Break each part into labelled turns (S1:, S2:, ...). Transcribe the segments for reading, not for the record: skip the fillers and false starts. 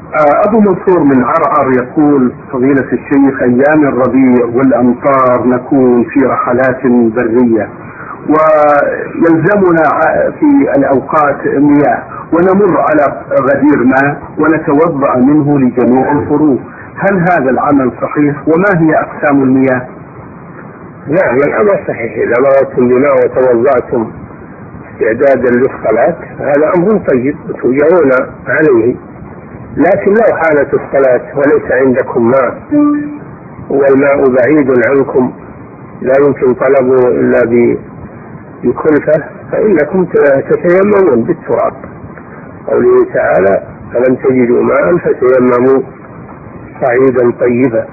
S1: أبو منصور من عرعر يقول: فضيلة الشيخ، أيام الربيع والأمطار نكون في رحلات برية ويلزمنا في الأوقات مياه، ونمر على غدير ماء ونتوضأ منه لجميع الفروض، هل هذا العمل صحيح؟ وما هي أقسام المياه؟
S2: نعم، الأمر صحيح. إذا مررتم بماء وتوضأتم استعدادا للصلاة هذا أمر طيب تؤجرون عليه، لكن لو حالت الصلاة وليس عندكم ماء والماء بعيد عنكم لا يمكن طلبه إلا بكلفة فإنكم تتيممون بالتراب، قوله تعالى: فلم تجدوا ماء فتيمموا صعيدا طيبا.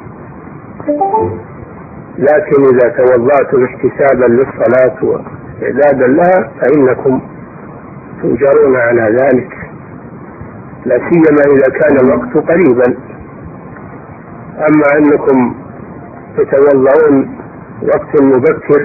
S2: لكن إذا توضأتم احتسابا للصلاة واعدادا لها فإنكم تؤجرون على ذلك، لا سيما إذا كان الوقت قريبا. أما أنكم تتوضؤون وقت مبكر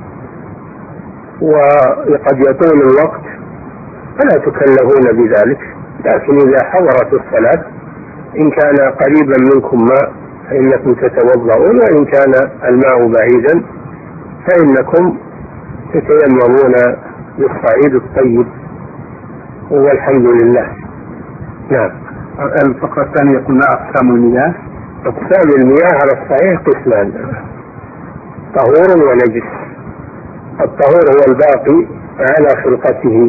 S2: وقد يطول الوقت فلا تكلفون بذلك، لكن إذا حضرت الصلاة إن كان قريبا منكم ماء فإنكم تتوضؤون، وإن كان الماء بعيدا فإنكم تتيممون بالصعيد الطيب، والحمد لله. نعم.
S1: الفقرة الثانية قلنا أقسام المياه.
S2: أقسام المياه على الصحيح قسمان: طهور ونجس. الطهور هو الباقي على خلقته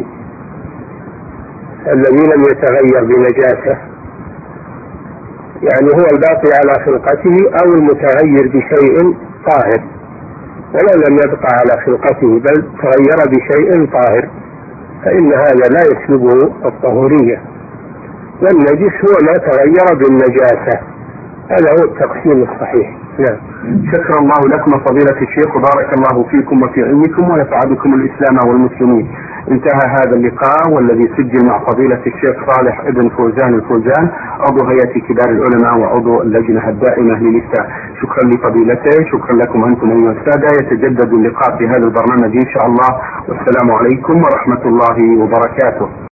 S2: الذي لم يتغير بنجاسة، يعني هو الباقي على خلقته أو المتغير بشيء طاهر، ولو لم يبقى على خلقته بل تغير بشيء طاهر فإن هذا لا يسلبه الطهورية. والنجس هو ما تغير بالنجاسة، هذا هو التقسيم الصحيح. نعم.
S1: شكر الله لكم فضيلة الشيخ وبارك الله فيكم وفي علمكم ونفع بكم الإسلام والمسلمين. انتهى هذا اللقاء والذي سجل مع فضيلة الشيخ صالح ابن فوزان الفوزان، عضو هيئة كبار العلماء وعضو اللجنة الدائمة للإفتاء. شكرا لفضيلته، شكرا لكم أنتم أيها السادة. يتجدد اللقاء في هذا البرنامج إن شاء الله، والسلام عليكم ورحمة الله وبركاته.